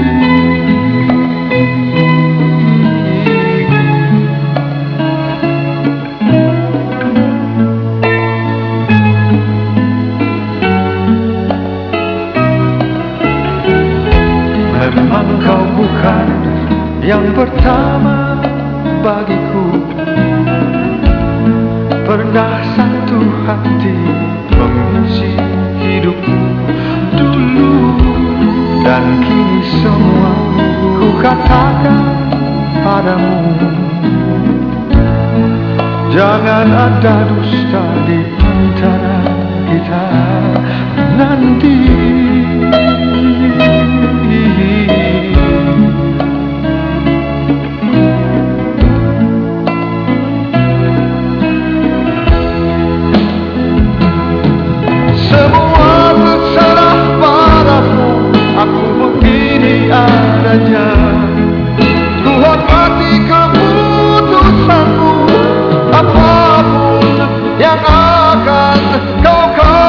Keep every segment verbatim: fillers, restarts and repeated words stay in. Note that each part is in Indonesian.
Memang kau bukan yang pertama bagiku. Pernah satu hati mengisi hidupku dulu, dan kini semua ku katakan padamu. Jangan ada dusta di antara kita nanti. Semua terserah padamu, aku begini adanya. Ku hormati keputusanmu, apapun yang akan kau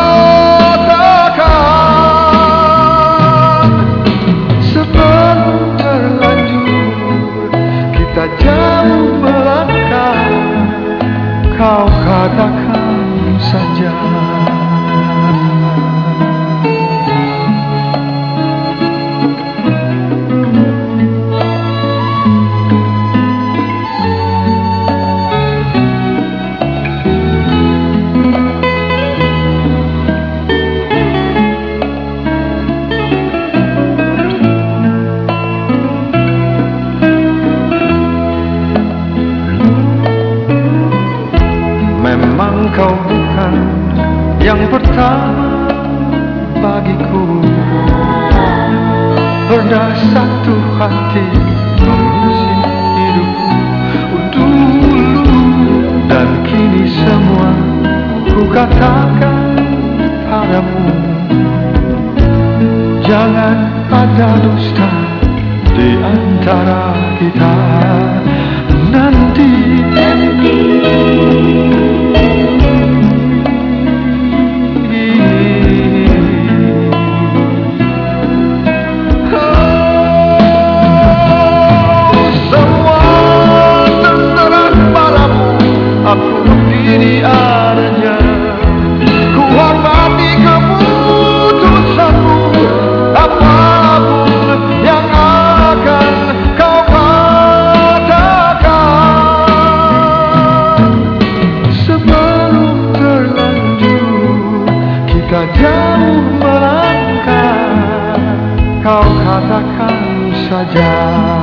katakan. Sebelum terlanjur kita jauh melangkah, kau katakan saja. Memang kau bukan yang pertama bagiku. Pernah satu hati mengisi hidupku dulu, dan kini semua ku katakan padamu. Jangan ada dusta di antara kita nanti. Aku begini adanya. Ku hormati keputusanmu, apapun yang akan kau katakan. Sebelum terlanjur kita jauh melangkah, kau katakan saja.